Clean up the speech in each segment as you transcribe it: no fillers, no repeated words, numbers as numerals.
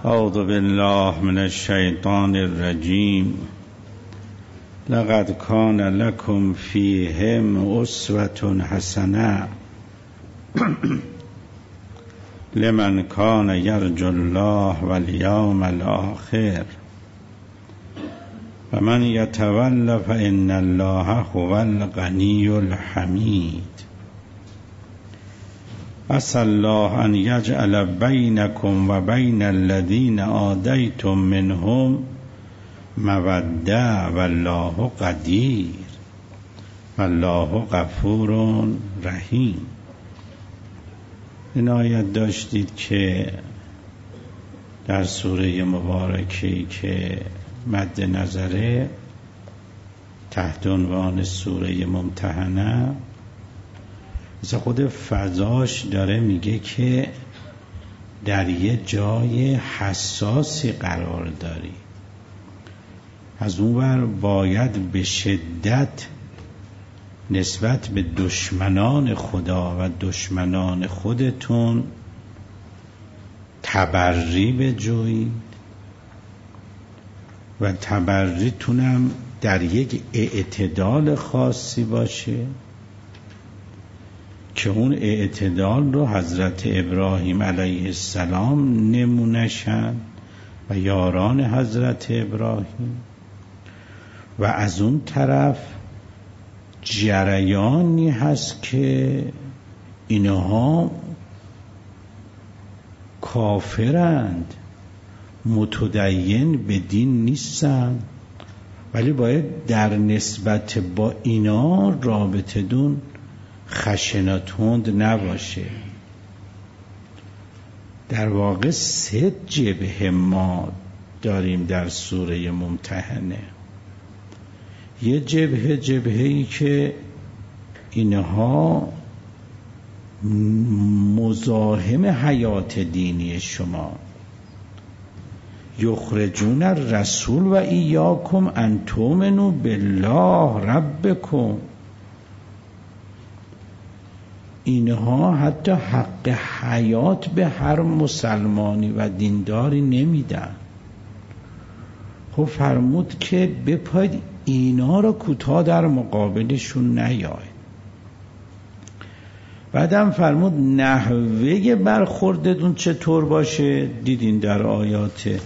اعوذ بالله من الشیطان الرجیم. لقد کان لکم فیهم اسوة حسنة لمن کان یرجو الله والیوم الآخر و من یتول فإن الله هو الغنی الحمید. عسى الله ان یجعل بینکم و بین الذین عادیتم منهم موده والله قدیر والله غفور رحیم. این آیت داشتید که در سوره مبارکی که مد نظره تحت عنوان سوره ممتحنه، مثل خود فضاش داره میگه که در یه جای حساسی قرار داری، از اون ور باید به شدت نسبت به دشمنان خدا و دشمنان خودتون تبری بجویید و تبریتونم در یک اعتدال خاصی باشه که اون اعتدال رو حضرت ابراهیم علیه السلام نمونشن و یاران حضرت ابراهیم، و از اون طرف جریانی هست که اینها کافرند، متدین به دین نیستن، ولی باید در نسبت با اینا رابطه دون خشنتوند نباشه. در واقع 3 جبهه ما داریم در سوره ممتحنه. یه جبهه‌ای که اینها مزاحم حیات دینی شما، یخرجون الرسول و ایاکم ان تؤمنوا بالله ربکم. اینها حتی حق حیات به هر مسلمانی و دینداری نمیدن. خب فرمود که بپاید اینا رو کوتاه در مقابلشون نیاید. بعدم فرمود نحوه برخوردتون چطور باشه. دیدین در آیات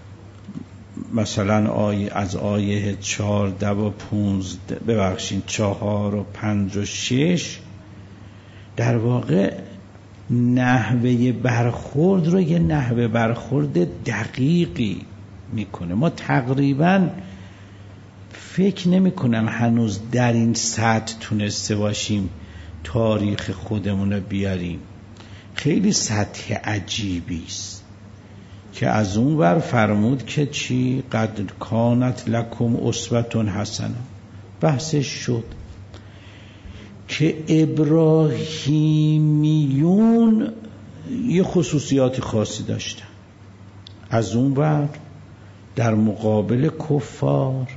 مثلا از آیه 14 و 15 ببخشید 4 و 5 و 6 در واقع نحوه برخورد رو یه نحوه برخورد دقیقی میکنه. ما تقریبا فکر نمی کنم هنوز در این سطح تونسته باشیم تاریخ خودمون رو بیاریم. خیلی سطح عجیبی است که از اون ور فرمود که چی؟ قد کانت لکم اسوة حسنه. بحثش شد که ابراهیمیون یه خصوصیات خاصی داشتن، از اون ور در مقابل کفار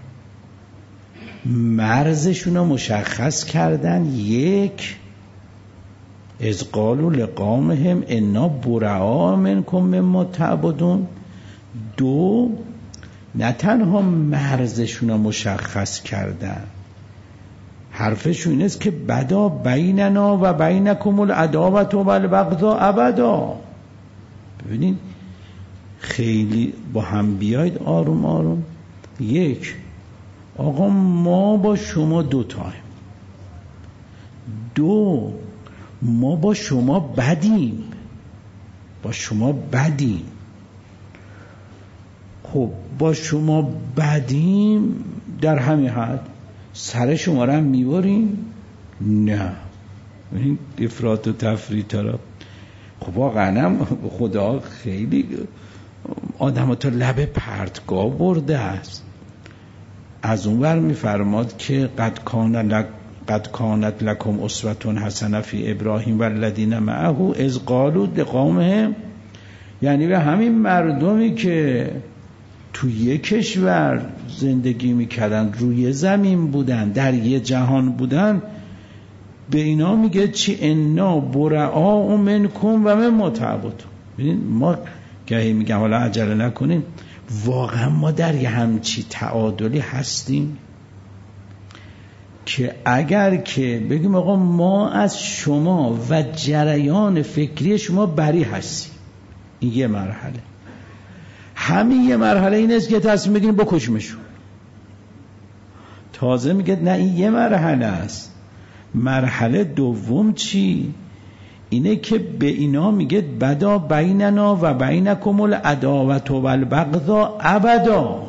مرزشون رو مشخص کردن. 1 اذ قالوا لقومهم انا براء منکم مما تعبدون. 2 نه تنها مرزشون رو مشخص کردن، حرفشون این است که بدا بیننا و بینکم العداوة والبغضاء ابدا. ببینید خیلی با هم بیاید آروم آروم. 1 آقا ما با شما 2 تایم. 2 ما با شما بدیم، با شما بدیم. خب با شما بدیم در همین حد سر شما رو هم میبریم؟ نه. این افراط و تفریط را خب واقعا هم خدا خیلی آدم ها تا لب پرتگاه برده است. از اون ور میفرماد که قد کانت لکم اسوة حسنه فی ابراهیم و الذین معه اذ قالوا لقومهم، یعنی به همین مردمی که تو یک کشور زندگی میکردن، روی زمین بودن، در یه جهان بودن، به اینا میگه چی؟ انا براء منکم و مما تعبدون. ببین ما که میگم حالا عجله نکنیم، واقعا ما در یه همچی تعادلی هستیم که اگر که بگیم آقا ما از شما و جریان فکری شما بری هستیم، این یه مرحله. همین یه مرحله این است که تصمیم بگیریم بکشیمشون. تازه میگه نه این یه مرحله است. مرحله دوم چی؟ اینه که به اینا میگه بدا بیننا و بینکم العداوة والبغضاء ابدا،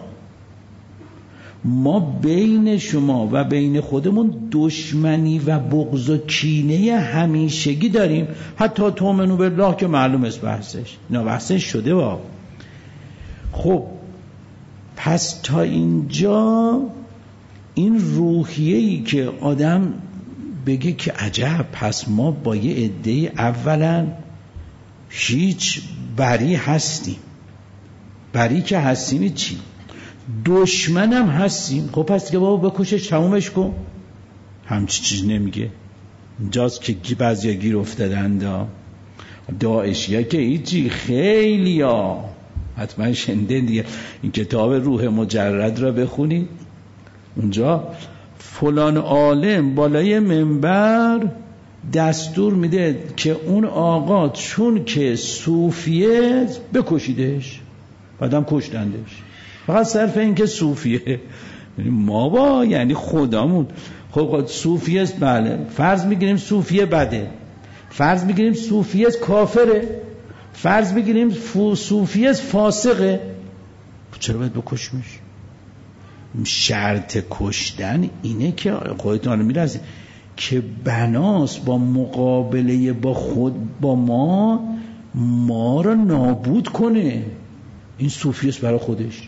ما بین شما و بین خودمون دشمنی و بغض و کینه همیشگی داریم، حتی تؤمنوا بالله که معلوم است بحثش، نه بحثش شده با. خب پس تا اینجا این روحیه‌ای که آدم بگه که عجب، پس ما با یه عده اولا هیچ بری هستیم، بری که هستیم چی؟ دشمنم هستیم. خب پس که بابا بکشش تمومش کن. همچی چیز نمیگه. اینجاست که بعضیا گیر افتادند. داعشیه که هیچی، خیلی ها حتما شنیدین دیگه، این کتاب روح مجرد را بخونید، اونجا فلان عالم بالای منبر دستور میده که اون آقا چون که صوفیه بکشیدش، بعدم کشتندش، فقط صرف این که صوفیه. ما با یعنی خدامون خب صوفیه است، بله فرض میگیریم صوفیه بده، فرض میگیریم صوفیه کافره، فرض میگیریم صوفیه فاسقه، چرا باید بکشیمش؟ شرط کشتن اینه که خودتون میرسید که بناس با مقابله با خود با ما رو نابود کنه. این صوفیست برای خودش.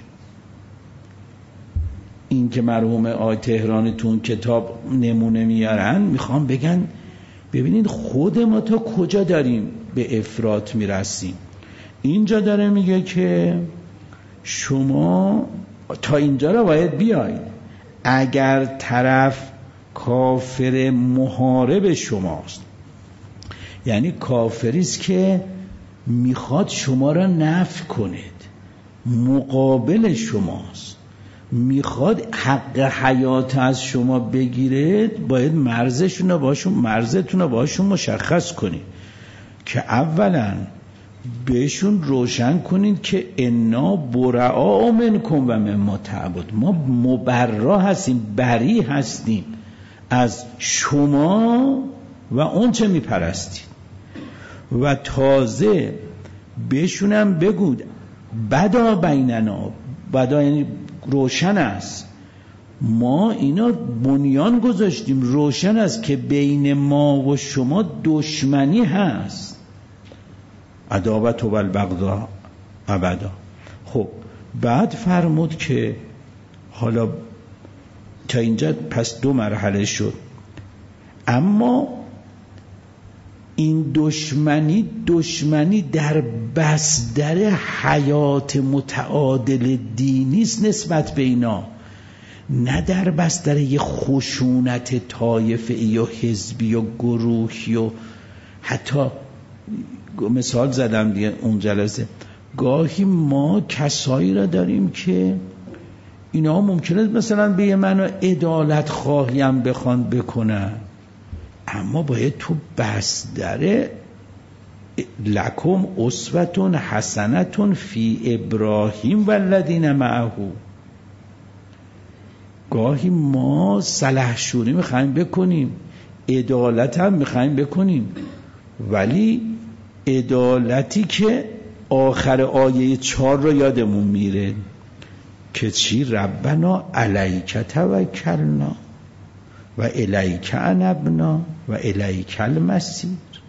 این که مرحوم آقای تهرانی تو اون کتاب نمونه میارن، میخوام بگن ببینید خود ما تا کجا داریم به افراط میرسیم. اینجا داره میگه که شما تا اینجا رو باید بیایید. اگر طرف کافر محارب شماست، یعنی کافریست که میخواد شما را نفی کنید، مقابل شماست، میخواد حق حیات از شما بگیرید، باید مرزتون رو باشون مشخص کنید که اولا بهشون روشن کنید که انا براء منکم و مما تعبد، ما مبرا هستیم، بری هستیم از شما و اون چه میپرستید. و تازه بهشونم بگود بدا بیننا، بدا یعنی روشن است، ما اینا بنیان گذاشتیم، روشن است که بین ما و شما دشمنی هست، عداوت و البغضاء ابدا. خب بعد فرمود که حالا تا اینجا پس 2 مرحله شد، اما این دشمنی در بستر حیات متعادل دینی است نسبت به اینا، نه در بستر یه خشونت طایفه‌ای و حزبی و گروهی. و حتی مثال زدم دیگه اون جلسه، گاهی ما کسایی را داریم که اینا ممکنه مثلا به یه منو عدالت خواهیم بخوان بکنن، اما باید تو بستر لکم اسوة حسنة فی ابراهیم والذین معه. گاهی ما سلحشوری میخوایم بکنیم، عدالت هم میخوایم بکنیم، ولی عدالتی که آخر آیه 4 رو یادمون میره که چی؟ ربنا علیک توکلنا و الیک انبنا و الیک المصیر.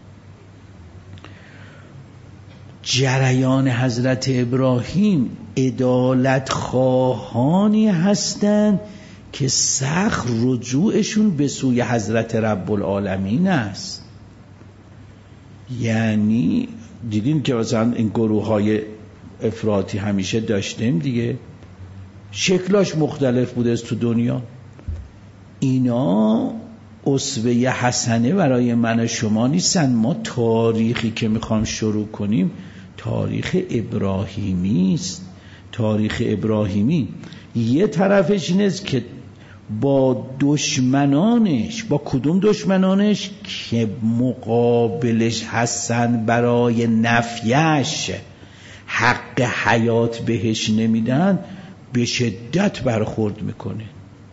جریان حضرت ابراهیم عدالت خواهانی هستند که سخت رجوعشون به سوی حضرت رب العالمین است. یعنی دیدیم که مثلا این گروه های افراطی همیشه داشتیم دیگه، شکلاش مختلف بوده است تو دنیا. اینا اسوه حسنه برای من و شما نیستن. ما تاریخی که میخوام شروع کنیم تاریخ ابراهیمی است. تاریخ ابراهیمی یه طرفش اینه که با دشمنانش، با کدوم دشمنانش که مقابلش هستن برای نفیش، حق حیات بهش نمیدن، به شدت برخورد میکنه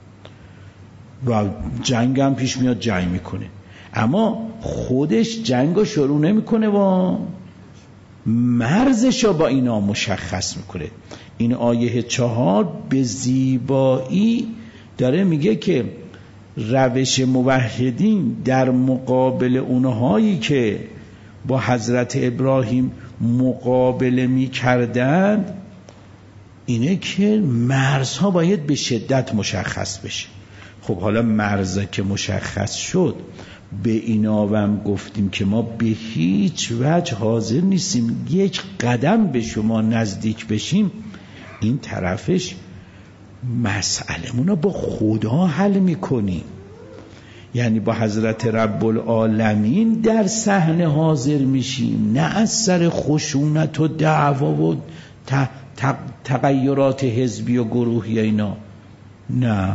و جنگ هم پیش میاد، جنگ میکنه. اما خودش جنگ رو شروع نمیکنه و مرزش رو با اینا مشخص میکنه. این آیه 4 به زیبایی داره میگه که روش موحدین در مقابل اونهایی که با حضرت ابراهیم مقابله میکردند اینه که مرزها باید به شدت مشخص بشه. خب حالا مرزا که مشخص شد، به اینا هم گفتیم که ما به هیچ وجه حاضر نیستیم یک قدم به شما نزدیک بشیم. این طرفش مسئله‌مون رو با خدا حل میکنیم، یعنی با حضرت رب العالمین در صحنه حاضر میشیم، نه از سر خشونت و دعوا و تغییرات حزبی و گروهی اینا. نه،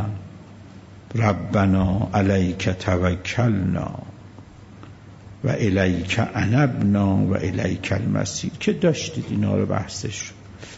ربنا علیک توکلنا و الیک انبنا و الیک المصیر که داشتید اینا رو بحثش.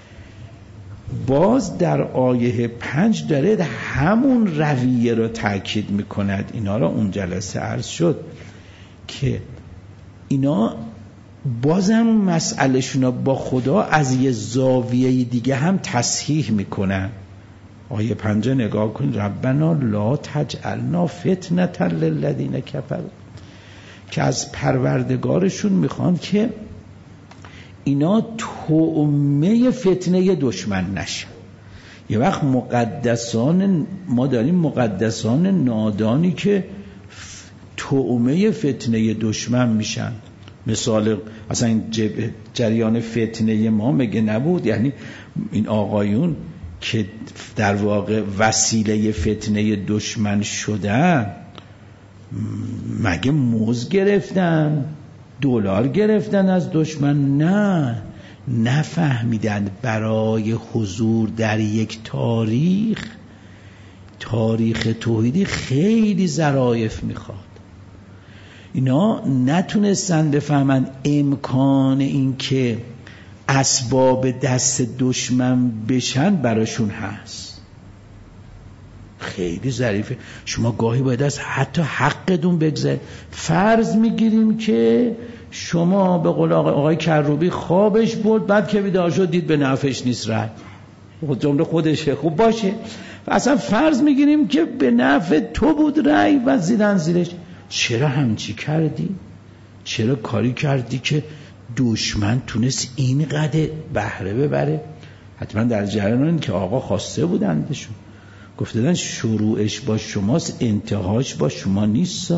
باز در آیه 5 داره همون رویه رو تأکید میکند. اینا رو اون جلسه عرض شد که اینا بازم مسئلهشون رو با خدا از یه زاویه دیگه هم تصحیح میکنن. آیه 5 نگاه کن، ربنا لا تجعلنا فتنة للذین کفروا، که از پروردگارشون میخوان که اینا طعمه فتنه دشمن نشن. یه وقت مقدسان، ما داریم مقدسان نادانی که طعمه فتنه دشمن میشن. مثال اصلا این جریان فتنه ما مگه نبود؟ یعنی این آقایون که در واقع وسیله فتنه دشمن شدن، مگه موز گرفتن، دلار گرفتن از دشمن؟ نه، نفهمیدن برای حضور در یک تاریخ توحیدی خیلی ظرافت میخواد. اینا نتونستن بفهمن امکان این که اسباب دست دشمن بشن براشون هست. خیلی ظریفه. شما گاهی باید از حتی حقتون بگذارید. فرض میگیریم که شما به قول آقای کروبی خوابش برد، بعد که بیدار شد دید به نفعش نیست، رد جمله خودشه. خوب باشه، اصلا فرض میگیریم که به نفع تو بود رأی و زیدن زیرش. چرا همچی کردی؟ چرا کاری کردی که دشمن تونست اینقدر بهره ببره؟ حتما در جریان که آقا خواسته بودندشون، گفتدن شروعش با شماست، انتهاش با شما نیست.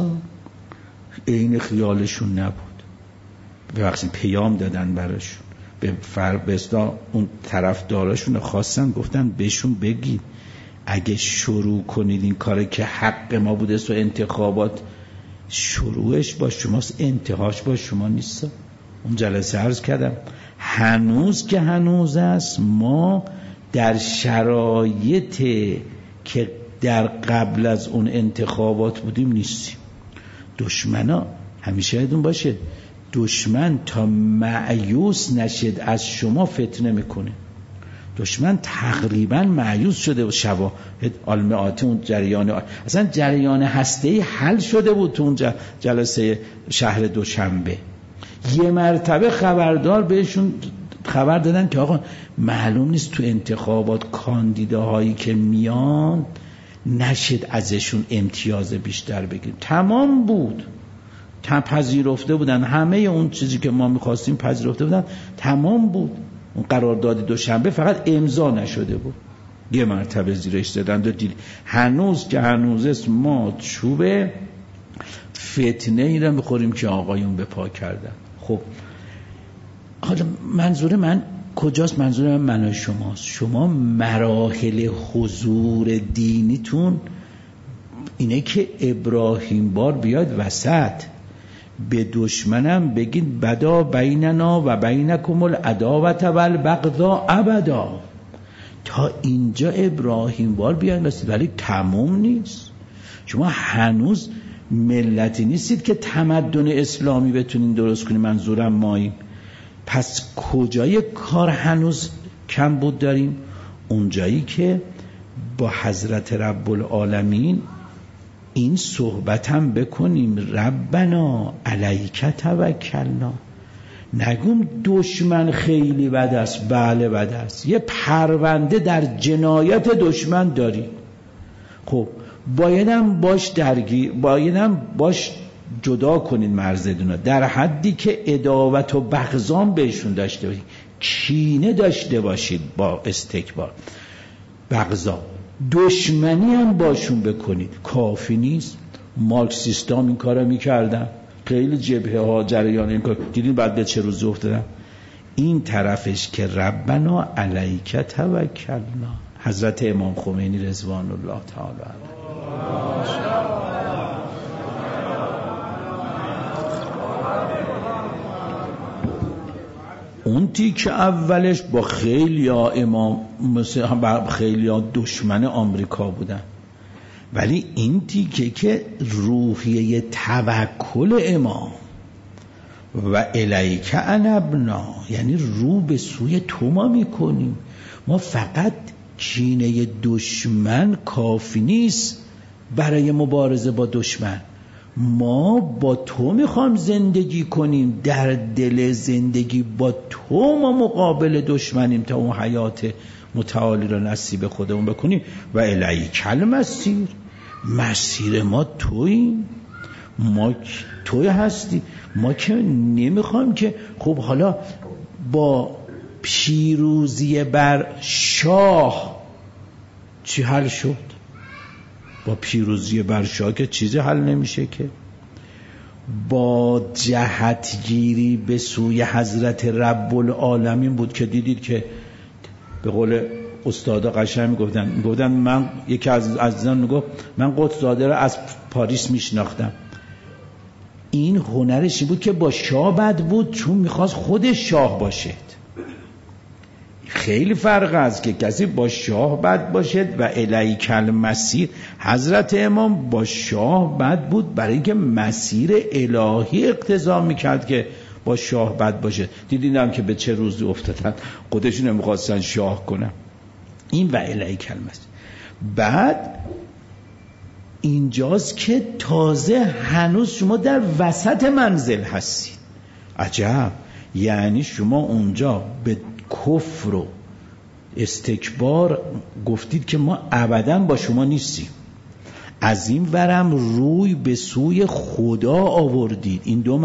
این خیالشون نبود. به وقتی پیام دادن براشون، به فربستا اون طرفداراشون خواستن، گفتن بهشون بگید اگه شروع کنید این کاره که حق ما بوده و انتخابات، شروعش با شماست، انتهاش با شما نیست. اون جلسه عرض کردم هنوز که هنوز است، ما در شرایط که در قبل از اون انتخابات بودیم نیستیم. دشمنا همیشه یادتون باشه، دشمن تا مایوس نشد از شما فتنه میکنه. دشمن تقریبا مایوس شده و شواهد آلمعاتی اون جریان، اصلا جریان هسته‌ای حل شده بود تو اون جلسه شهر دوشنبه. یه مرتبه خبردار بهشون خبر دادن که آقا معلوم نیست تو انتخابات کاندیداهایی که میان نشد ازشون امتیاز بیشتر بگیریم. تمام بود، پذیرفته بودن، همه اون چیزی که ما میخواستیم پذیرفته بودن، تمام بود. اون قرارداد دوشنبه فقط امضا نشده بود، یه مرتبه زیرش زدن و دید. هنوز که هنوز است ما چوب فتنه ای را میخوریم که آقایون به پا کردن. خب حالا منظور من کجاست؟ منظور من و شماست. شما مراحل حضور دینیتون اینه که ابراهیم بار بیاد وسط، به دشمنم بگید بدا بیننا و بینکم العداوة والبغضاء ابدا. تا اینجا ابراهیم وار بیان رسید، ولی تموم نیست. شما هنوز ملتی نیستید که تمدن اسلامی بتونین درست کنید، منظورم ماییم. پس کجای کار هنوز کم بود داریم؟ اونجایی که با حضرت رب العالمین این صحبتم بکنیم ربنا علیک توکلنا. نگم دشمن خیلی بد است، بله بد است، یه پرونده در جنایت دشمن داری، خب بایدم باش جدا کنید مرزدونا، در حدی که عداوت و بغضام بهشون داشته باشید، کینه داشته باشید با استکبار، بغضا، دشمنی هم باشون بکنید. کافی نیست. مارکسیستام این کارو میکردن، خیلی جبهه ها جریان این کار دیدین بعد به چه روزی افتادن. این طرفش که ربنا علیک توکلنا، حضرت امام خمینی رضوان الله تعالی علیه. اون تیک اولش با خیلیا امام مثلا خیلیا دشمن آمریکا بودن، ولی این تیکه که روحیه توکل امام و الیک انبنا، یعنی رو به سوی تو ما میکنیم. ما فقط کینه دشمن کافی نیست برای مبارزه با دشمن، ما با تو میخوام زندگی کنیم، در دل زندگی با تو ما مقابل دشمنیم تا اون حیات متعالی را نصیب خودمون بکنیم. و الیک المسیر، مسیر ما توییم، ما توی هستی. ما که نمیخوام که خب حالا با پیروزی بر شاه چی حل شد؟ با پیروزی بر شاه که چیزی حل نمیشه که. با جهتگیری به سوی حضرت رب العالمین بود که دیدید که به قول استادا قشنگ میگفتن من یکی از عزیزان میگفت من قدس‌زاده رو از پاریس میشناختم، این هنرش بود که با شاه بد بود چون میخواست خودش شاه باشد. خیلی فرق است که کسی با شاه بد باشد و الیک المسیر. حضرت امام با شاه بد بود برای اینکه مسیر الهی اقتضا میکرد که با شاه بد باشه. دیدیدم که به چه روزی افتادن، خودشون نمیخواستن شاه کنن. این و الیک المسیر. بعد اینجاست که تازه هنوز شما در وسط منزل هستید. عجب، یعنی شما اونجا به کفر و استکبار گفتید که ما ابداً با شما نیستیم، از این ورم روی به سوی خدا آوردید. این دو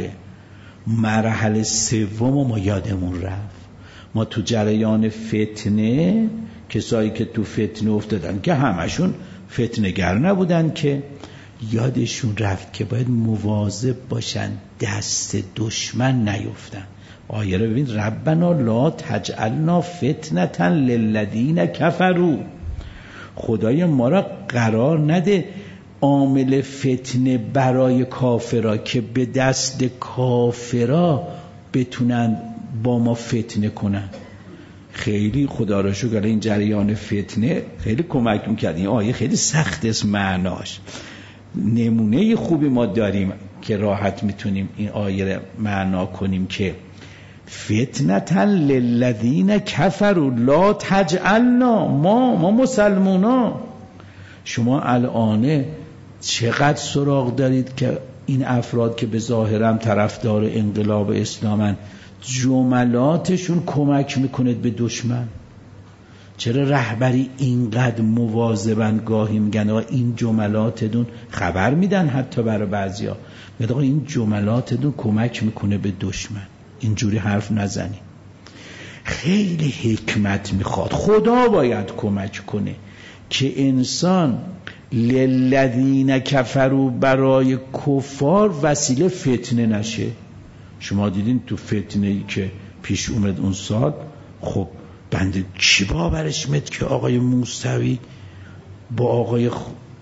مرحله سوم ما یادمون رفت. ما تو جریان فتنه، کسایی که تو فتنه افتادن که همشون فتنه‌گر نبودن، که یادشون رفت که باید مواظب باشن دست دشمن نیفتن. آیه رو ببین، ربنا لا تجعلنا فتنة للذین کفروا. خدای ما را قرار نده عامل فتنه برای کافرا که به دست کافرا بتونن با ما فتنه کنن. خیلی خدا را شکر این جریان فتنه خیلی کمک میکرد. این آیه خیلی سخت است معناش، نمونه خوبی ما داریم که راحت میتونیم این آیه را معنا کنیم که فتنة للذین کفروا لا تجعلنا، ما مسلمونا. شما الان چقدر سراغ دارید که این افراد که به ظاهرم طرفدار انقلاب اسلامن، جملاتشون کمک میکنه به دشمن. چرا رهبری اینقدر مواظبن؟ گاهی میگن آقا این جملاتتون، خبر میدن حتی برای بعضیا، میگن آقا این جملاتتون کمک میکنه به دشمن، اینجوری حرف نزنی. خیلی حکمت میخواد. خدا باید کمک کنه که انسان للذین کفروا برای کفار وسیله فتنه نشه. شما دیدین تو فتنه‌ای که پیش اومد اون سال، خب بنده کی باورش میاد که آقای موسوی با آقای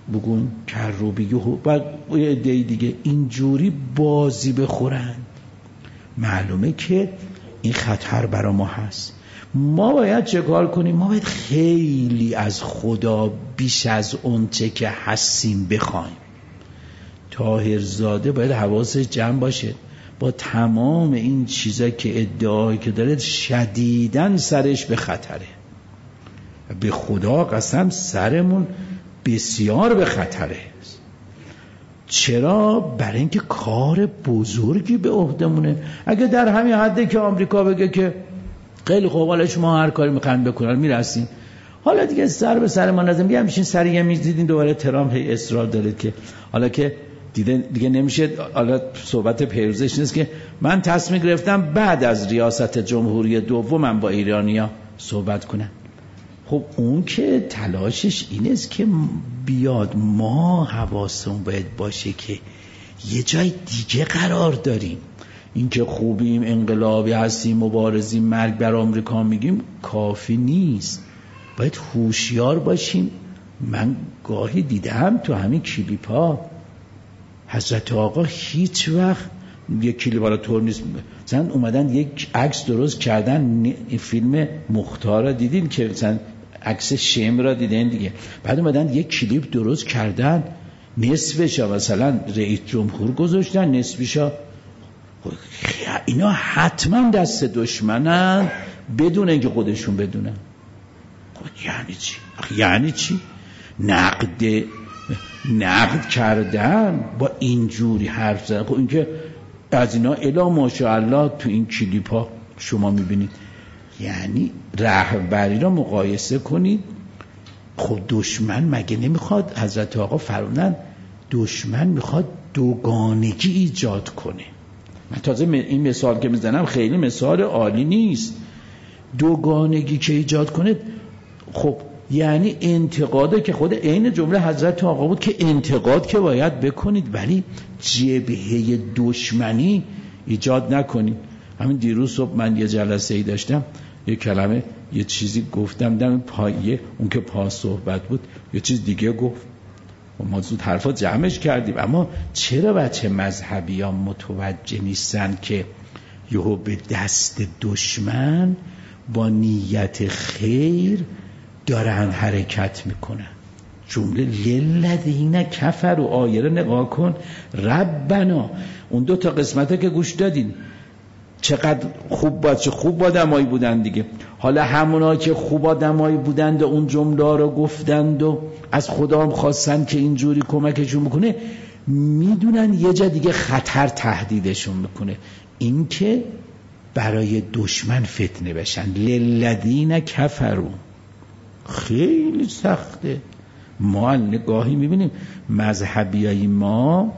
بگون کروبی و یه عده دیگه اینجوری بازی بخورن، معلومه که این خطر برا ما هست. ما باید چه کار کنیم؟ ما باید خیلی از خدا بیش از اون چه که هستیم بخوایم. طاهرزاده باید حواسش جمع باشه با تمام این چیزا که ادعایی که داره شدیداً سرش به خطره. به خدا قسم سرمون بسیار به خطره. چرا؟ برای اینکه کار بزرگی به عهدمونه. اگه در همین حده که آمریکا بگه که خیلی خوب حالا شما هر کاری میخواین بکنن میرسین، حالا دیگه سر به سر ما نزدیم، بیام میشین سر یه میز. دیدین دوباره ترامپ هی اصرار داره که حالا که دیگه نمیشه، حالا صحبت پیروزش نیست که من تصمیم گرفتم بعد از ریاست جمهوری دومم با ایرانیا صحبت کنم. خب اون که تلاشش این است که بیاد، ما حواسمون باید باشه که یه جای دیگه قرار داریم. این که خوبیم، انقلابی هستیم، مبارزیم، مرگ بر آمریکا میگیم کافی نیست، باید هوشیار باشیم. من گاهی دیدم تو همین کلیپا حضرت آقا هیچ وقت یک کلیپ حالا طور نیست، مثلا اومدن یک عکس درست کردن، این فیلم مختار را دیدین که مثلا عکس شم را دیدین دیگه، بعد اومدن یک کلیپ درست کردن نصفش مثلا رئیس جمهور گذاشتن، نصفش اینا حتما دست دشمنن بدون اینکه خودشون بدونن. یعنی چی؟ یعنی چی؟ نقد کردن با اینجوری حرف زدن. خب این که از اینا الا ماشاءالله تو این کلیپ ها شما میبینید. یعنی رهبری را مقایسه کنید. خب دشمن مگه نمیخواد؟ حضرت آقا فرمودن دشمن میخواد دوگانگی ایجاد کنه. من تازه این مثال که میزنم خیلی مثال عالی نیست. دوگانگی که ایجاد کنه، خب یعنی انتقاده که خود عین جمله حضرت آقا بود که انتقاد که باید بکنید ولی جبهه دشمنی ایجاد نکنید. همین دیروز صبح من یه جلسه ای داشتم، یه کلمه یه چیزی گفتم دم پایه اون که پا صحبت بود یه چیز دیگه گفت و ما زود حرفا جمعش کردیم. اما چرا بچه مذهبی ها متوجه نیستن که یهو به دست دشمن با نیت خیر دارن حرکت میکنن؟ جمله للذین کفروا و آیه رو نگاه کن. ربنا، اون دو تا قسمته که گوش دادین چقدر خوب آدمایی بودن دیگه. حالا همونا که خوب آدمایی بودند و اون جمله رو گفتند و از خدا هم خواستن که اینجوری کمکشون بکنه، میدونن یه جا دیگه خطر تهدیدشون میکنه، این که برای دشمن فتنه بشن. للذین کفروا خیلی سخته. ما نگاهی میبینیم مذهبیای ما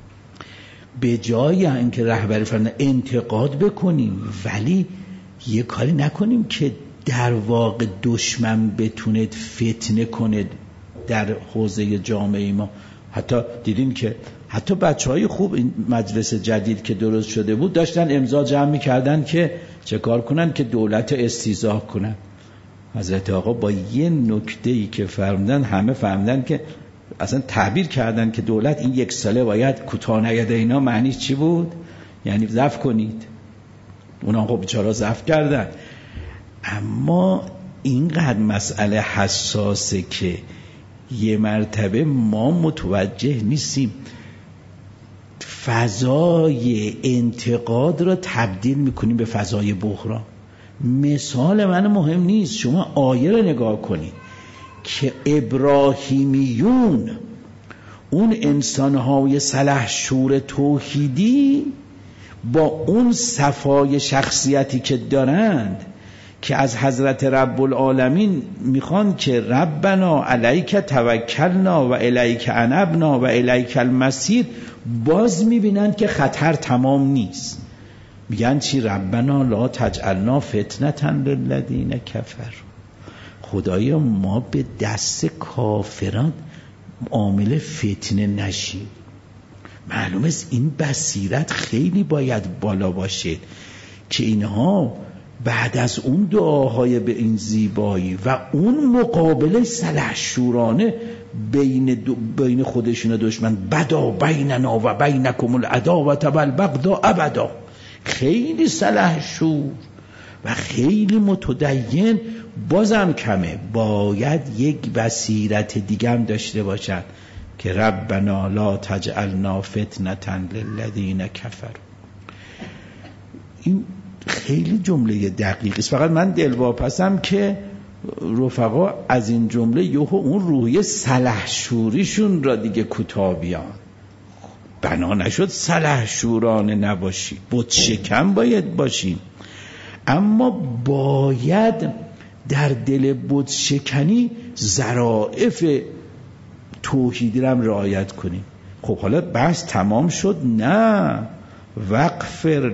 به جای اینکه رهبری فرمودن انتقاد بکنیم ولی یه کاری نکنیم که در واقع دشمن بتونه فتنه کنه در حوزه جامعه ما. حتی دیدیم که حتی بچهای خوب این مجلس جدید که درست شده بود داشتن امضا جمع می‌کردن که چه کار کنن که دولت استیضاح کنن. حضرت آقا با یه نکته‌ای که فرمودن همه فهمیدن که اصلا تعبیر کردن که دولت این یک ساله باید کوتاه نیاد. اینا معنی چی بود؟ یعنی ضعف کنید. اونا خب بیچارا ضعف کردن. اما اینقدر مسئله حساسه که یه مرتبه ما متوجه نیستیم فضای انتقاد را تبدیل میکنیم به فضای بحران. مثال من مهم نیست، شما آیه رو نگاه کنید که ابراهیمیون، اون انسانهای سلحشور توحیدی با اون صفای شخصیتی که دارند که از حضرت رب العالمین میخوان که ربنا علیک توکلنا و الیک انبنا و الیک المصیر، باز میبینند که خطر تمام نیست. میگن چی؟ ربنا لا تجعلنا فتنة للذین کفروا. خدایا ما به دست کافران عامل فتنه نشیم. معلومه این بصیرت خیلی باید بالا باشه که اینها بعد از اون دعاهای به این زیبایی و اون مقابله سلحشورانه بین خودشون دشمن، بدا بیننا و بینکم العداوة والبغضاء ابدا، خیلی سلحشور و خیلی متدین، بازم کمه. باید یک بصیرت دیگه هم داشته باشد که ربنا لا تجعلنا فتنة للذین کفروا. این خیلی جمله دقیقی است. فقط من دلواپسم که رفقا از این جمله یهو اون روحیه سلحشوریشون را دیگه کوتاه بیان. بنا نشد سلحشورانه نباشی، بت شکن باید باشیم، اما باید در دل بت شکنی ظرافت توحیدی را رعایت کنیم. خب حالا بحث تمام شد؟ نه، وغفر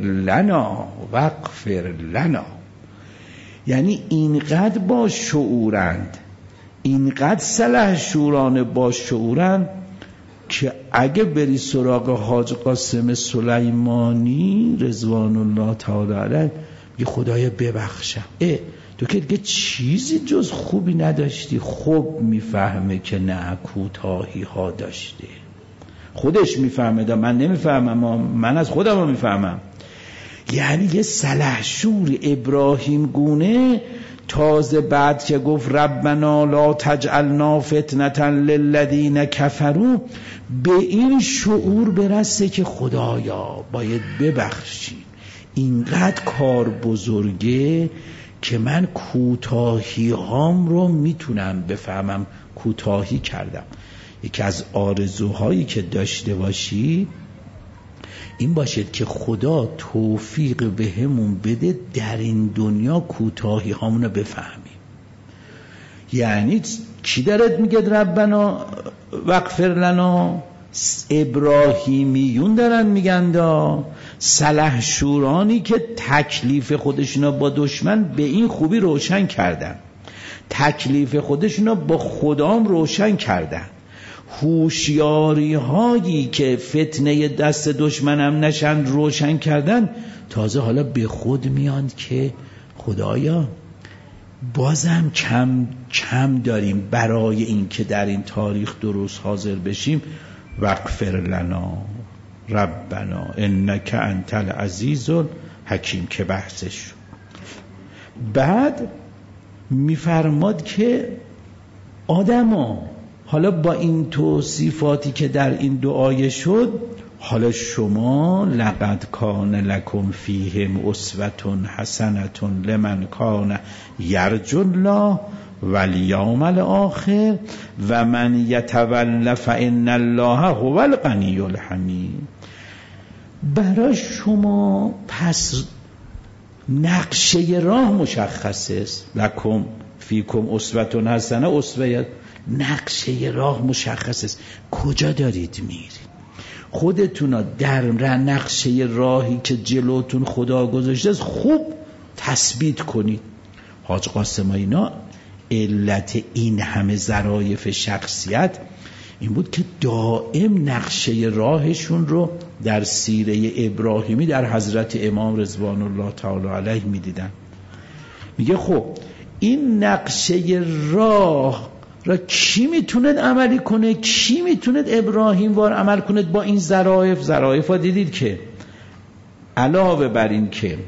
لنا. یعنی اینقدر با شعورند، اینقدر سلحشورانه با شعورند که اگه بری سراغ حاج قاسم سلیمانی رضوان الله تعالی علیه، یه خدایا ببخشم، تو که دیگه چیزی جز خوبی نداشتی. خب میفهمه که نه، کوتاهی ها داشته، خودش میفهمه، من نمیفهمم، من از خودم میفهمم. یعنی یه سلحشور ابراهیم گونه تازه بعد که گفت ربنا لا تجعلنا فتنة للذین کفروا، به این شعور برسه که خدایا باید ببخشی. اینقدر کار بزرگه که من کوتاهی هام رو میتونم بفهمم، کوتاهی کردم. یکی از آرزوهایی که داشته باشی این باشد که خدا توفیق به همون بده در این دنیا کوتاهی هامون رو بفهمیم. یعنی کی دارد میگه ربنا وغفر لنا؟ ابراهیمیون دارن میگن دا، سلحشورانی که تکلیف خودشونو با دشمن به این خوبی روشن کردن، تکلیف خودشونو با خدام روشن کردن، هوشیاری هایی که فتنه دست دشمنم نشن روشن کردن، تازه حالا به خود میاند که خدایا بازم کم داریم برای این که در این تاریخ درست حاضر بشیم. وغفر لنا ربنا انک انت العزیز الحکیم که بحثش. بعد میفرماد که آدما حالا با این توصیفاتی که در این دعای شد، حالا شما لقد کان لکم فیهم اسوة حسنة لمن کان یرجو الله والیوم الاخر و من یتول فان الله هو الغنی الحمید. برای شما پس نقشه راه مشخص است. لکم فیکم اسوة حسنة، اسوه نقشه راه مشخص است، کجا دارید میرید. خودتون در نقشه راهی که جلوتون خدا گذاشته است خوب تثبیت کنید. حاج قاسم اینا علت این همه ظرایف شخصیت این بود که دائم نقشه راهشون رو در سیره ابراهیمی در حضرت امام رضوان الله تعالی علیه میدیدن. میگه خب این نقشه راه را کی میتوند عملی کنه؟ کی میتوند ابراهیم وار عمل کنه با این ظرایف ها دیدید که علاوه بر این که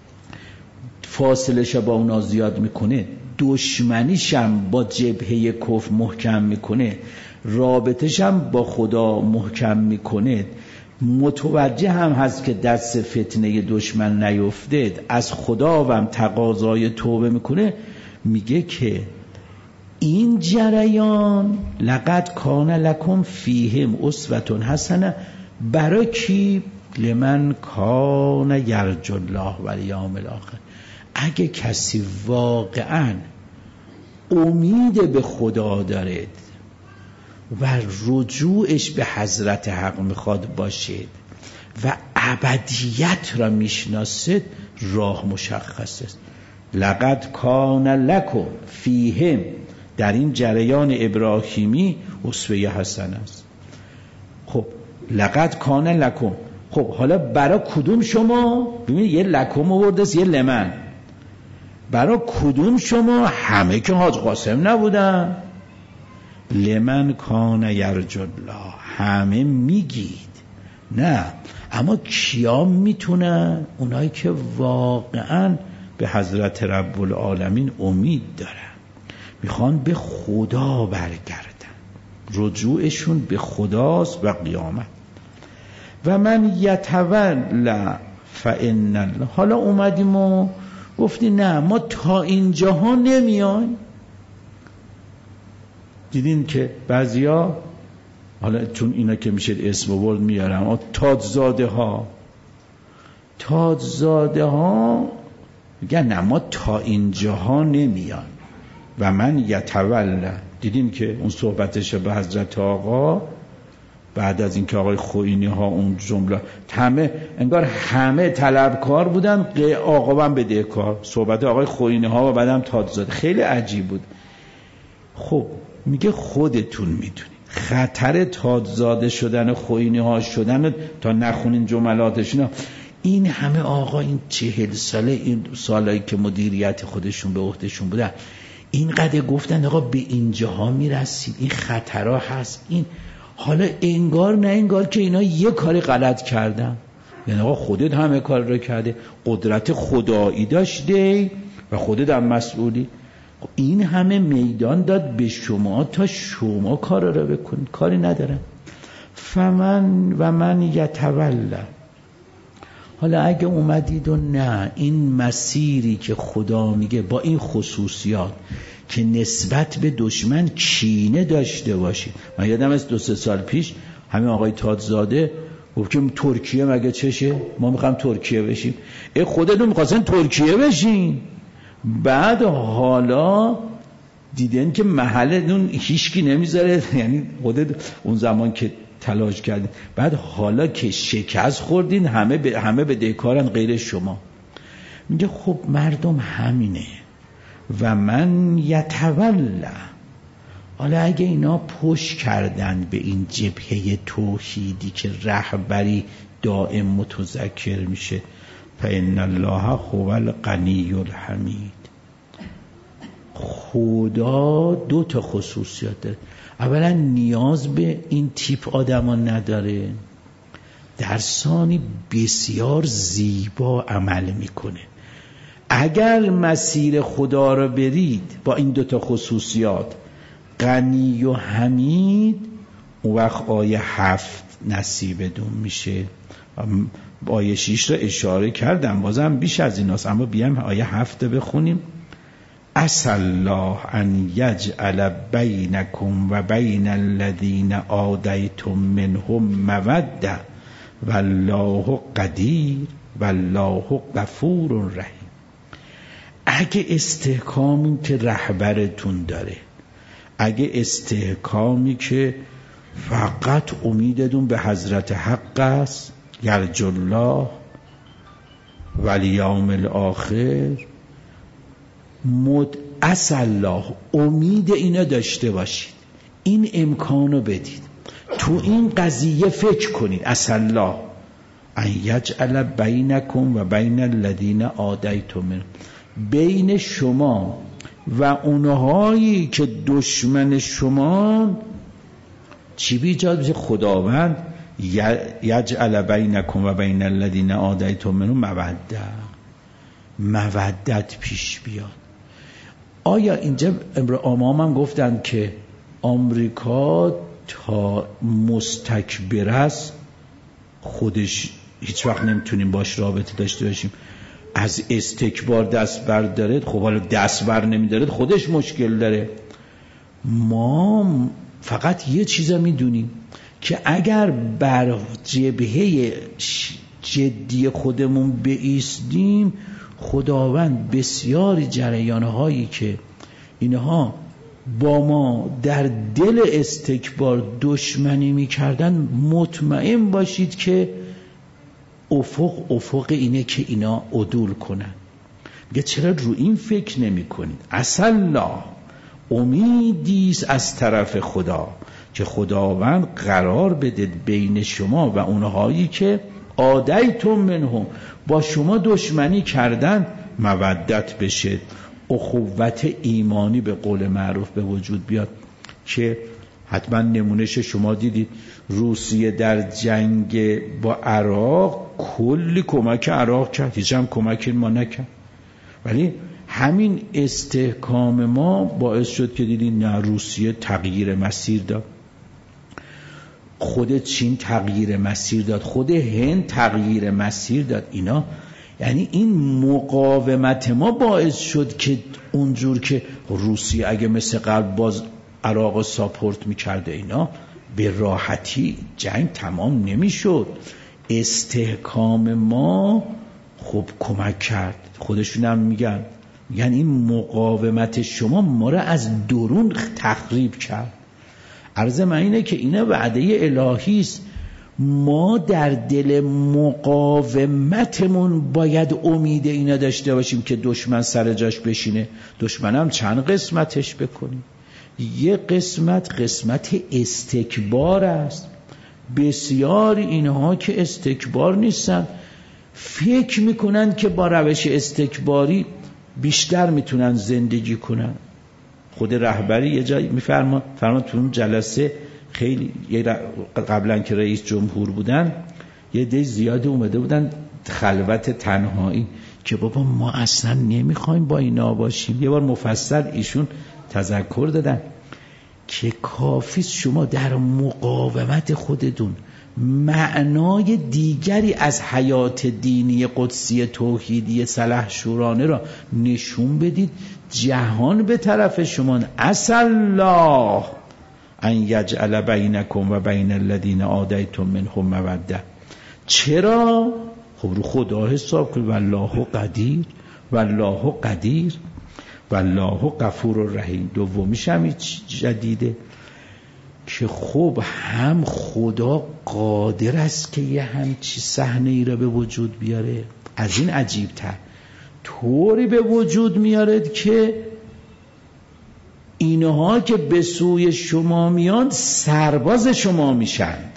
فاصلش با اونا زیاد میکنه، دشمنیشم با جبهه کفر محکم میکنه، رابطش هم با خدا محکم میکنه، متوجه هم هست که دست فتنه دشمن نیفتید، از خدا هم تقاضای توبه میکنه. میگه که این جریان لقد کان لکم فیهم اسوة حسنة برای کی؟ لمن کان یرجو الله والیوم الاخر. اگه کسی واقعا امید به خدا دارد و رجوعش به حضرت حق میخواد باشید و ابدیت را میشناسید، راه مشخص است. لقد کان لکم فیهم، در این جریان ابراهیمی اسوه حسنه است. خب لقد کان لکم، خب حالا برای کدوم شما؟ ببینید یه لکم آورده است یه لمن. برای کدوم شما؟ همه که حاج قاسم نبودن. لمن کان یرجو الله، همه میگید نه، اما کیا میتونن؟ اونایی که واقعا به حضرت رب العالمین امید دارن، میخوان به خدا برگردن، رجوعشون به خداست و قیامت. و من یتولا فان الله. حالا اومدیم و گفتی نه ما تا اینجاها نمیایم. دیدین که بعضیا، حالا چون اینا که میشه اسم آورد میارم، تاجزاده ها میگن نه ما تا اینجاها نمیان. و من یتولا، دیدیم که اون صحبتش به حضرت آقا بعد از اینکه آقای خوئینی ها اون جمله، همه انگار همه طلبکار بودن، آقا هم بدهکار. صحبت آقای خوئینی ها و بعدم تاجزاده خیلی عجیب بود. خب میگه خودتون میدونید خطر تاجزاده شدن و خوئینی ها شدن، تا نخونین جملاتشون. این همه آقا این 40 ساله، این سالایی که مدیریت خودشون به عهدهشون بودن، اینقدر گفتن آقا به اینجاها میرسید، این خطرها هست. این حالا انگار نه انگار که اینا یه کاری غلط کردن. یعنی آقا خودت همه کار رو کرده، قدرت خدایی داشته و خودت هم مسئولی. این همه میدان داد به شما تا شما کار رو بکنید، کاری ندارن. من یتولا. حالا اگه اومدید و نه این مسیری که خدا میگه با این خصوصیات که نسبت به دشمن کینه داشته باشید. من یادم از 2-3 سال پیش همین آقای تاجزاده گفت که ترکیه مگه چشه؟ ما میخوام ترکیه بشیم. خودتون میخواستن ترکیه بشین، بعد حالا دیدن که محلتون هیچکی نمیذاره، یعنی خودت اون زمان که تلاش کردین، بعد حالا که شکست خوردین همه بدهکارن غیر شما. میگه خب مردم همینه. و من یتولا. حالا اگه اینا پشت کردن به این جبهه توحیدی که رهبری دائم متذکر میشه، فإن الله هو الغنی الحمید. خدا 2 تا خصوصیات داره. اولا نیاز به این تیپ آدما نداره، در ثانی بسیار زیبا عمل میکنه. اگر مسیر خدا رو برید با این 2 تا خصوصیات، غنی و حمید، اون وقت آیه 7 نصیبتون میشه. آیه 6 رو اشاره کردم، بازم بیش از ایناست، اما بیام آیه 7 بخونیم. عسى الله ان یجعل بینکم و بین الذین عادیتم منهم موده والله قدیر والله غفور رحیم. اگه استحکامی که رهبرتون داره، اگه استحکامی که فقط امیدتون به حضرت حق است، یرجو الله و الیوم الاخر، عسى الله، امید اینا داشته باشید، این امکانو بدید، تو این قضیه فکر کنید. عسى الله ان یجعل بینکم و بین الذین عادیتم منهم، بین شما و اونهایی که دشمن شما چی بیجاد بشه؟ خداوند یجعل بینکم و بین الذین عادیتم منهم مودت پیش بیاد. آیا اینجا امام هم گفتن که آمریکا تا مستکبر است خودش هیچ وقت نمیتونیم باش رابطه داشته باشیم، از استکبار دست برداره، خب حالا دست بر نمیداره خودش مشکل داره. ما فقط یه چیزا میدونیم که اگر بر جبهه جدی خودمون بایستیم، خداوند بسیاری جریانهایی که اینها با ما در دل استکبار دشمنی میکردن، مطمئن باشید که افق اینه که اینا عدول کنن. میگه چرا رو این فکر نمی کنید؟ عسى الله، امیدیست از طرف خدا که خداوند قرار بده بین شما و اونهایی که عادیتم منهم، با شما دشمنی کردن، مودت بشه، اخوت ایمانی به قول معروف به وجود بیاد که حتما نمونهش شما دیدید. روسیه در جنگ با عراق کلی کمک عراق کرد، هیچ هم کمک ما نکرد، ولی همین استحکام ما باعث شد که دیدید نه روسیه تغییر مسیر داد، خود چین تغییر مسیر داد، خود هند تغییر مسیر داد. اینا یعنی این مقاومت ما باعث شد که اونجور که روسیه اگه مثل قبل باز عراق ساپورت میکرده اینا به راحتی جنگ تمام نمیشد. استحکام ما خب کمک کرد. خودشون هم میگن این مقاومت شما ما را از درون تخریب کرد. عرض من اینه که این وعده الهی است. ما در دل مقاومتمون باید امید اینا داشته باشیم که دشمن سر جاش بشینه. دشمن هم چند قسمتش بکنیم. یه قسمت استکبار است. بسیار اینها که استکبار نیستن، فکر میکنن که با روش استکباری بیشتر میتونن زندگی کنن. خود رهبری یه جایی میفرما تو اون جلسه خیلی قبلا که رئیس جمهور بودن یه عده زیاد اومده بودن خلوت تنهایی که بابا ما اصلا نمیخوایم با اینا باشیم. یه بار مفصل ایشون تذکر دادن که کافیست شما در مقاومت خودتون معنای دیگری از حیات دینی قدسی توحیدی سلحشورانه را نشون بدید، جهان به طرف شما. عسى الله ان یجعل بینکم و بین الذین عادیتم منهم موده. چرا؟ خب رو خدا حساب کن. والله قدیر، والله قدیر، والله غفور رحیم. دومیش هم جدیده که خب هم خدا قادر است که یه همچی صحنه ای را به وجود بیاره، از این عجیب‌تر طوری به وجود میارد که اینها که به سوی شما میان سرباز شما میشند.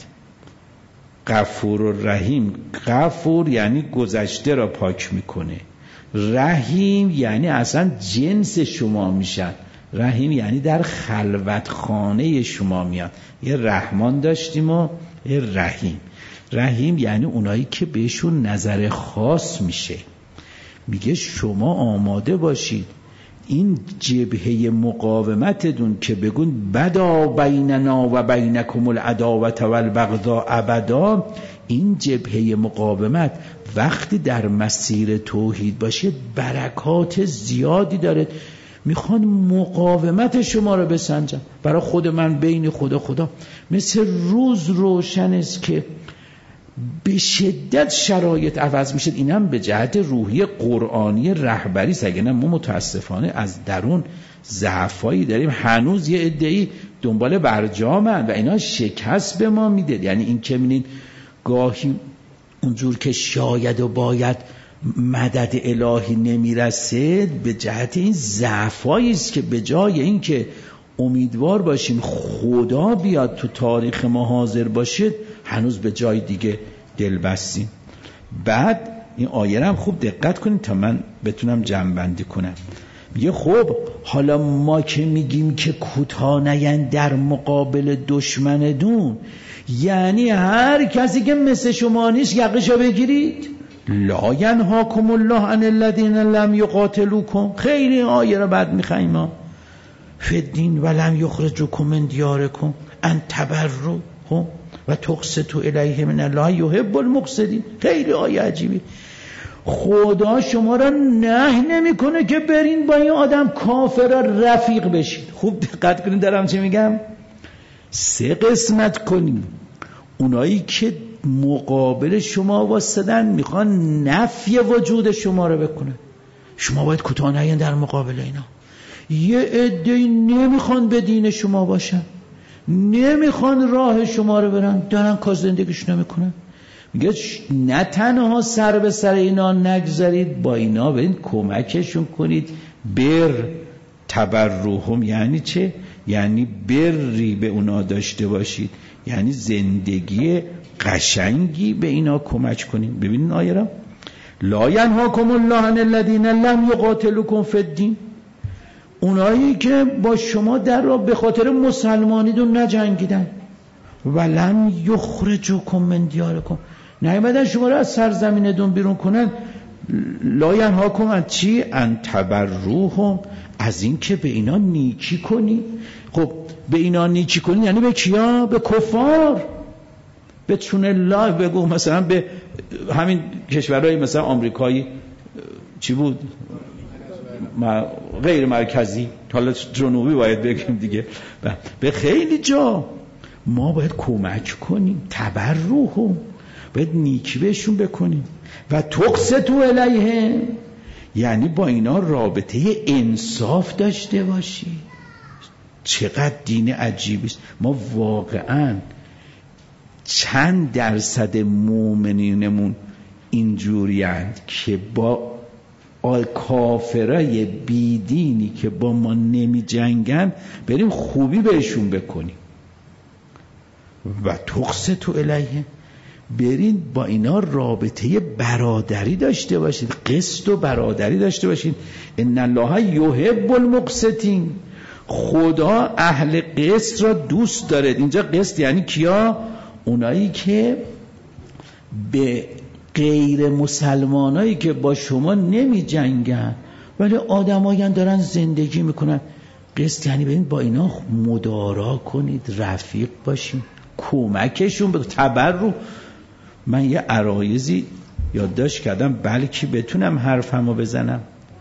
غفور و رحیم. غفور یعنی گذشته را پاک میکنه، رحیم یعنی اصلا جنس شما میشن، رحیم یعنی در خلوت خانه شما میاد. یه رحمان داشتیم و یه رحیم. رحیم یعنی اونایی که بهشون نظر خاص میشه. میگه شما آماده باشید این جبهه مقاومتتون که بگون بدا بیننا و بینکم العداوة والبغضاء ابدا، این جبهه مقاومت وقتی در مسیر توحید باشه برکات زیادی داره. میخوان مقاومت شما رو بسنجن. برای خود من بین خدا مثل روز روشن است که به شدت شرایط عوض میشه. اینم به جهت روحی قرآنی رهبری است. اگه نه ما متاسفانه از درون ضعفایی داریم. هنوز یه عده‌ای دنبال برجامن و اینا شکست به ما میده. یعنی این که می‌بینین گاهی اونجور که شاید و باید مدد الهی نمیرسه به جهت این ضعفایی است که به جای این که امیدوار باشیم خدا بیاد تو تاریخ ما حاضر باشه، هنوز به جای دیگه دل بستیم. بعد این آیه هم خوب دقت کنید تا من بتونم جمع‌بندی کنم. میگه خب حالا ما که میگیم که کوتاه نین در مقابل دشمنتون، یعنی هر کسی که مثل شما نیست یقشو بگیرید. لا ینهاکم الله عن الذین لم یقاتلوکم. خیلی آیه رو بعد میخوایم ما فی الدین و لم یخرجوکم من دیارکم ان تبروهم و تقسطوا الیهم ان الله یحب المقسطین. خیلی آیه عجیبی. خدا شما را نهی نمیکنه که برین با این آدم کافر رفیق بشید. خوب دقت کنید دارم چه میگم. 3 قسمت کنیم. اونایی که مقابل شما واسدن میخوان نفی وجود شما رو بکنن، شما باید کوتاه نین در مقابل اینا. یه عده‌ای نمیخوان به دین شما باشن، نمیخوان راه شما رو برن، دارن کار زندگیشون میکنن. میگه نه تنها سر به سر اینا نگذارید، با اینا برین کمکشون کنید. بر تبرهم یعنی چه؟ یعنی بری به اونا داشته باشید، یعنی زندگی قشنگی به اینا کمک کنید. ببینید آیه را لا ینهاکم الله عن الذین لم یقاتلوکم فی الدین، اونایی که با شما در راه به خاطر مسلمانیتون نجنگیدن، ولم یخرجوکم من دیارکم، نیومدن شما رو از سرزمینتون بیرون کنن. لا ینهاکم عن چی؟ ان تبروهم، از این که به اینا نیکی کنی. خب به اینا نیکی کنی یعنی به کیا؟ به کفار. به چون الله بگو، مثلا به همین کشورهای مثلا آمریکایی چی بود؟ غیر مرکزی، حالا جنوبی باید بگیم دیگه، به خیلی جا ما باید کمک کنیم، تبرهم، باید نیکی بهشون بکنیم. و تقسطو الیهم، یعنی با اینا رابطه انصاف داشته باشی. چقدر دین عجیبی است. ما واقعا چند درصد مومنینمون اینجوریند که با کافرای بیدینی که با ما نمی جنگن بریم خوبی بهشون بکنیم. و تقسطو الیهم، برین با اینا رابطه برادری داشته باشید، قسط و برادری داشته باشید. ان الله یحب المقسطین، خدا اهل قسط را دوست داره. اینجا قسط یعنی کیا؟ اونایی که به غیر مسلمانایی که با شما نمی جنگن ولی آدمایی دارن زندگی میکنن. قسط یعنی برین با اینا مدارا کنید، رفیق باشین، کمکشون به تبرو. من یه عرایضی یادداشت کردم بلکه بتونم حرفمو بزنم.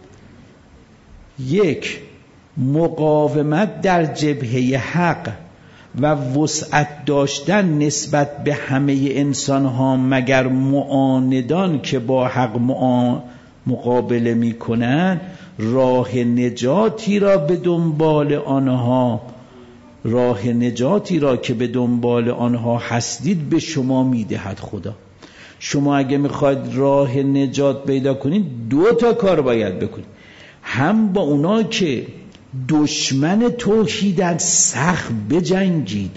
یک، مقاومت در جبهه حق و وسعت داشتن نسبت به همه انسان ها مگر معاندان که با حق مقابله می کنن، راه نجاتی را به دنبال آنها، راه نجاتی را که به دنبال آنها هستید به شما میدهد خدا. شما اگه میخواید راه نجات پیدا کنید 2 تا کار باید بکنید. هم با اونا که دشمن توحیدن سخت بجنگید،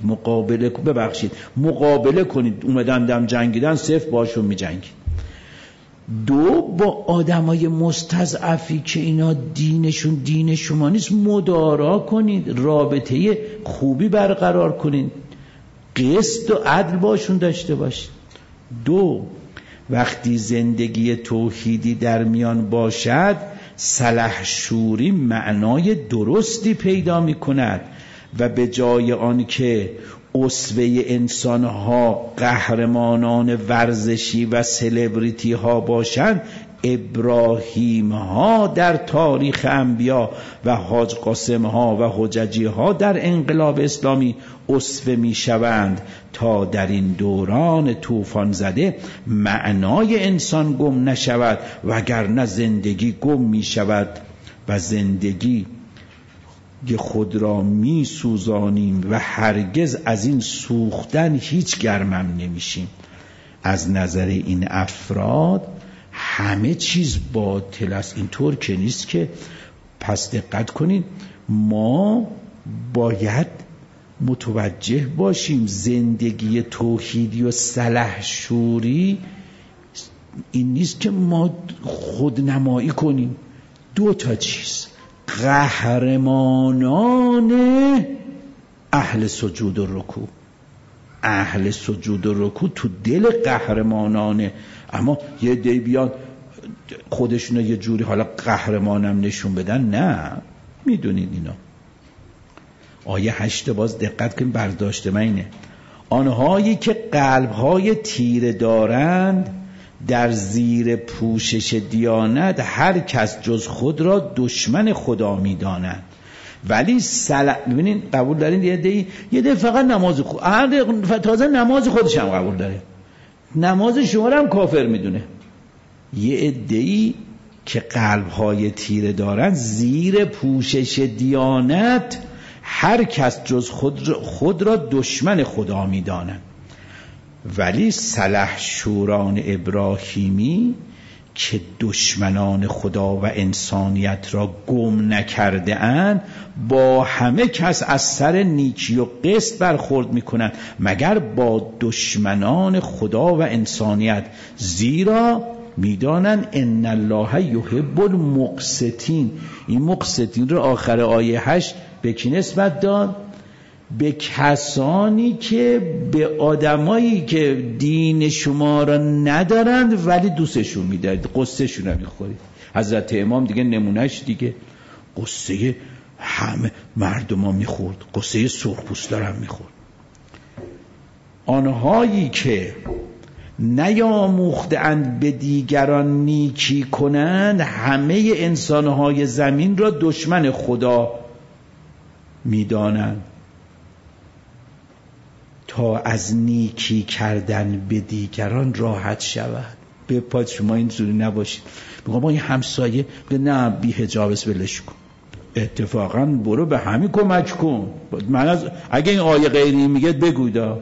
مقابله کنید، اومدن دم جنگیدن صفر باشون میجنگید. 2، با آدمای مستضعفی که اینا دینشون دین شما نیست مدارا کنید، رابطه خوبی برقرار کنید، قسط و عدل باشون داشته باشید. 2، وقتی زندگی توحیدی در میان باشد سلحشوری معنای درستی پیدا می کند و به جای آن که اسوه انسانها قهرمانان ورزشی و سلبریتی ها باشند، ابراهیم ها در تاریخ انبیا و حاج قاسم ها و حججی ها در انقلاب اسلامی اسوه می شوند تا در این دوران طوفان زده معنای انسان گم نشود، وگرنه زندگی گم می شود و زندگی خود را می سوزانیم و هرگز از این سوختن هیچ گرمم نمیشیم. از نظر این افراد همه چیز باطل است. اینطور که نیست که. پس دقت کنید، ما باید متوجه باشیم زندگی توحیدی و سلحشوری این نیست که ما خودنمایی کنیم. 2 تا چیز: قهرمانان اهل سجود و رکوع. اهل سجود و رکوع تو دل قهرمانانه، اما یه دی بیان خودشونو یه جوری حالا قهرمانم نشون بدن. نه، میدونید اینا. آیه 8 باز دقت کنید، برداشت من اینه: آنهایی که قلبهای تیره دارند در زیر پوشش دیانت هر کس جز خود را دشمن خدا می‌دانند. ولی ببینید قبول دارین یه ده فقط نماز تازه نماز خودش هم قبول داره، نماز شما رو هم کافر میدونه. یه عده‌ای که قلب‌های تیره دارن زیر پوشش دیانت هر کس جز خود را دشمن خدا می‌دانند. ولی سلحشوران ابراهیمی که دشمنان خدا و انسانیت را گم نکرده اند با همه کس از سر نیکی و قسط برخورد میکنند مگر با دشمنان خدا و انسانیت، زیرا میدانن ان الله یحب المقسطین. این مقسطین رو آخر آیه 8 به کی نسبت داد؟ به کسانی که به آدمایی که دین شما را ندارند ولی دوستشون میدارید، قصهشون رو میخورید. حضرت امام دیگه نمونهش دیگه قصه همه مردم ها میخورد، قصه سرخپوستا هم میخورد. آنهایی که نیاموختند به دیگران نیکی کنند همه انسانهای زمین را دشمن خدا میدانند تا از نیکی کردن به دیگران راحت شود. به پای شما اینجوری نباشید بگم ما این همسایه نه بی حجاب است ولش کن، اتفاقا برو به همین کمک کن. من اگه این آیه غیری میگه بگویدا.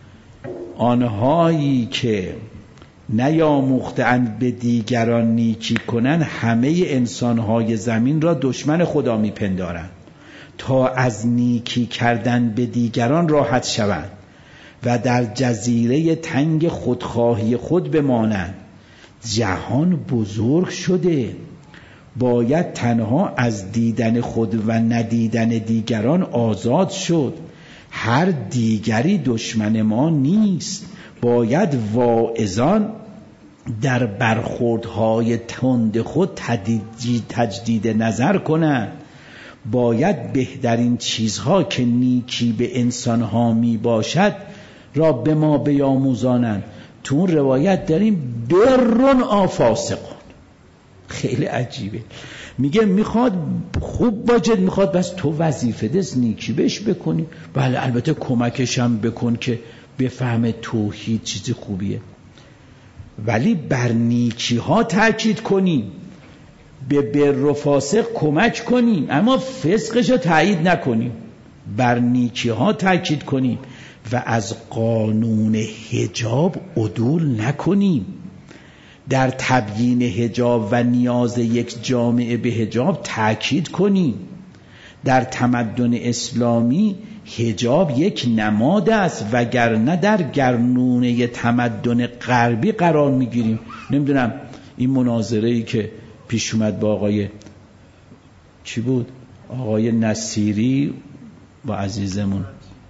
آنهایی که نیاموختند به دیگران نیکی کنند همه انسانهای زمین را دشمن خدا میپندارند تا از نیکی کردن به دیگران راحت شوند و در جزیره تنگ خودخواهی خود بمانند. جهان بزرگ شده، باید تنها از دیدن خود و ندیدن دیگران آزاد شد. هر دیگری دشمن ما نیست. باید واعظان در برخوردهای تند خود تجدید نظر کنند. باید بهترین چیزها که نیکی به انسانها می باشد را به ما بیاموزانند. تو اون روایت داریم برون آفاسقون. خیلی عجیبه. میگه میخواد خوب باجد، میخواد بس تو وظیفه دست نیکی بهش بکنی. بله البته کمکش هم بکن که بفهم توحید چیز خوبیه، ولی بر نیکی ها تاکید کنیم، به بر و فاسق کمک کنیم اما فسقش رو تایید نکنیم. بر نیکی ها تاکید کنیم و از قانون حجاب عدول نکنیم. در تبیین حجاب و نیاز یک جامعه به حجاب تاکید کنیم. در تمدن اسلامی حجاب یک نماد است وگرنه در گرنونه تمدن غربی قرار میگیریم. نمیدونم این مناظره‌ای که پیش اومد با آقای چی بود؟ آقای نصیری با عزیزمون،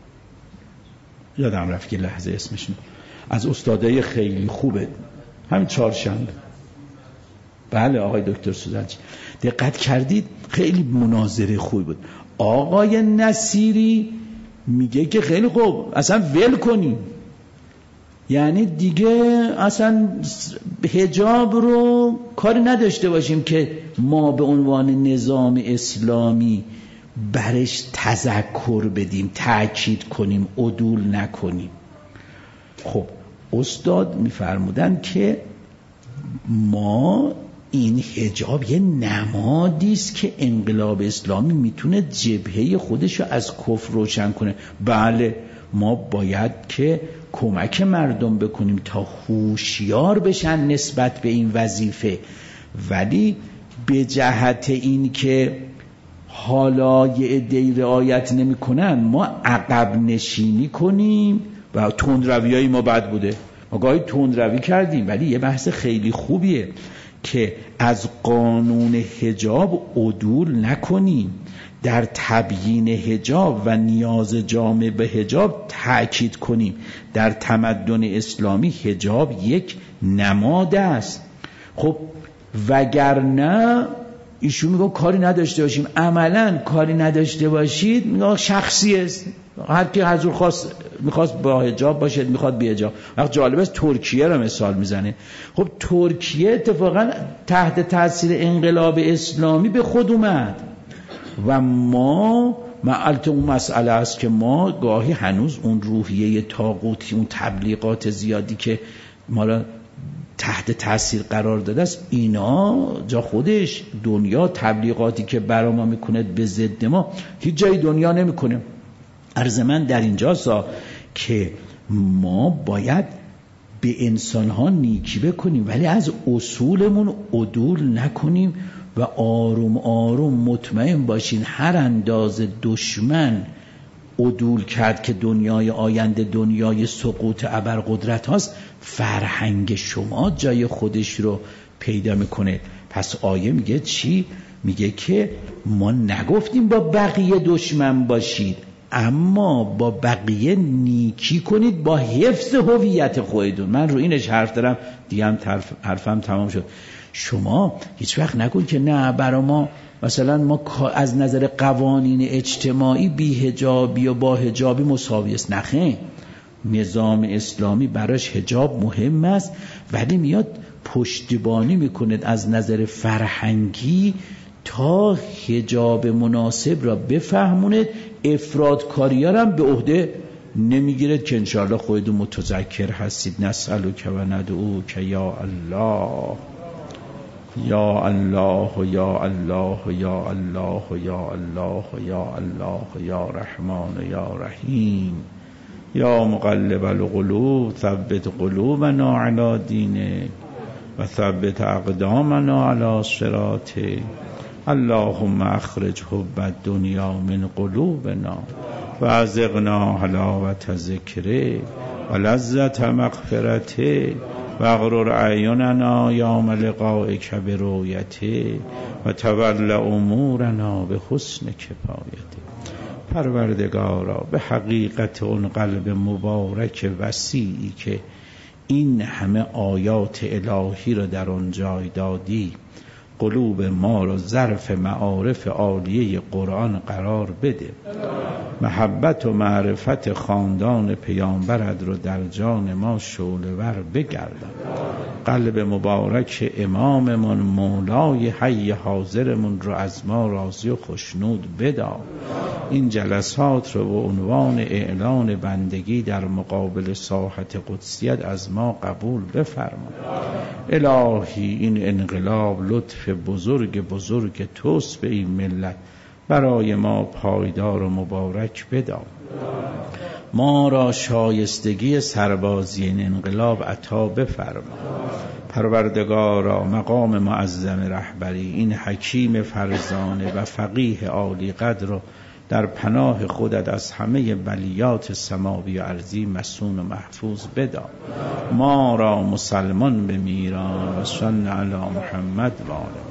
یادم رفت که لحظه اسمشون، از استادای خیلی خوبه، همین چهارشنبه. بله آقای دکتر سودانچی، دقت کردید خیلی مناظره خوبی بود. آقای نصیری میگه که خیلی خوب اصلا ول کنیم، یعنی دیگه اصلا حجاب رو کاری نداشته باشیم که ما به عنوان نظام اسلامی برش تذکر بدیم، تأکید کنیم، عدول نکنیم. خب استاد میفرمودن که ما این حجاب یه نمادی است که انقلاب اسلامی میتونه جبهه خودش رو از کفر روشن کنه. بله ما باید که کمک مردم بکنیم تا هوشیار بشن نسبت به این وظیفه، ولی به جهت این که حالا یه عده‌ای رعایت نمی‌کنن ما عقب نشینی کنیم و تندرویای ما بد بوده. ما گاهی تندروی کردیم، ولی یه بحث خیلی خوبیه که از قانون حجاب عدول نکنیم. در تبیین حجاب و نیاز جامعه به حجاب تأکید کنیم. در تمدن اسلامی حجاب یک نماد است. خب وگرنه ایشون میگه کاری نداشته باشیم. عملا کاری نداشته باشید میگه شخصی است، هر کی حضور میخواست با حجاب باشه، میخواد بی حجاب. وقت جالب است ترکیه رو مثال میزنه. خب ترکیه اتفاقا تحت تاثیر انقلاب اسلامی به خود اومد و ما معلت اون مسئله است که ما گاهی هنوز اون روحیه طاغوتی، اون تبلیغات زیادی که ما را تحت تاثیر قرار داده است، اینا جا خودش دنیا تبلیغاتی که برا ما میکنه به ضد ما هیچ جای دنیا نمیکنه. عرض من در اینجاست که ما باید به انسانها نیکی بکنیم ولی از اصولمون عدول نکنیم و آروم آروم مطمئن باشین هر اندازه دشمن عدول کرد که دنیای آینده دنیای سقوط ابرقدرت هاست، فرهنگ شما جای خودش رو پیدا میکنه. پس آیه میگه چی؟ میگه که ما نگفتیم با بقیه دشمن باشید، اما با بقیه نیکی کنید با حفظ هویت خودتون. من رو اینش حرف دارم دیگه، هم حرفم تمام شد. شما هیچ وقت نکن که نه برای ما مثلا ما از نظر قوانین اجتماعی بی‌حجابی و با حجابی مساوی است. نخیر، نظام اسلامی براش حجاب مهم است، ولی میاد پشتیبانی میکنه از نظر فرهنگی تا حجاب مناسب را بفهمونه، افرادکاری ها هم به عهده نمیگیرد که انشاءالله خودتون متذکر هستید. نسألک و ندعوک یا الله یا الله یا الله یا الله یا الله یا الله یا رحمان یا رحیم یا مقلب القلوب ثبت قلوبنا علی دینک و ثبت اقدامنا علی صراطک. اللهم اخرج حب الدنیا من قلوبنا و ازغنا حلاوت ذکرک و لذت مغفرتک و اغرر اعیننا یوم لقائک برؤیتک و تول امورنا به حسن کفایتک. پروردگارا به حقیقت اون قلب مبارک وسیعی که این همه آیات الهی را در آن جای دادی، قلوب ما را ظرف معارف عالیه قرآن قرار بده. محبت و معرفت خاندان پیامبرت رو در جان ما شعله‌ور بگردان. قلب مبارک اماممون مولای حی حاضرمون رو از ما راضی و خوشنود بدار. این جلسات رو به عنوان اعلان بندگی در مقابل ساحت قدسیت از ما قبول بفرما. الهی این انقلاب لطف بزرگ توست به این ملت، برای ما پایدار و مبارک بدار. ما را شایستگی سربازی این انقلاب عطا بفرما. پروردگارا مقام معظم رهبری این حکیم فرزانه و فقیه عالی قدر رو در پناه خودت از همه بلیات سماوی و ارضی مصون و محفوظ بدار. ما را مسلمان بمیران و صل علی محمد و آله.